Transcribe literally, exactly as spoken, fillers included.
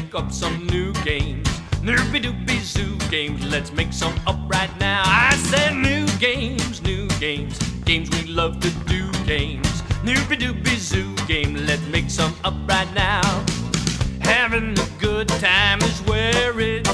think up some new games. Noopy doopy zoo games, let's make some up right now. I said new games, new games, games we love to do games. Noopy doopy zoo game, let's make some up right now. Having a good time is where it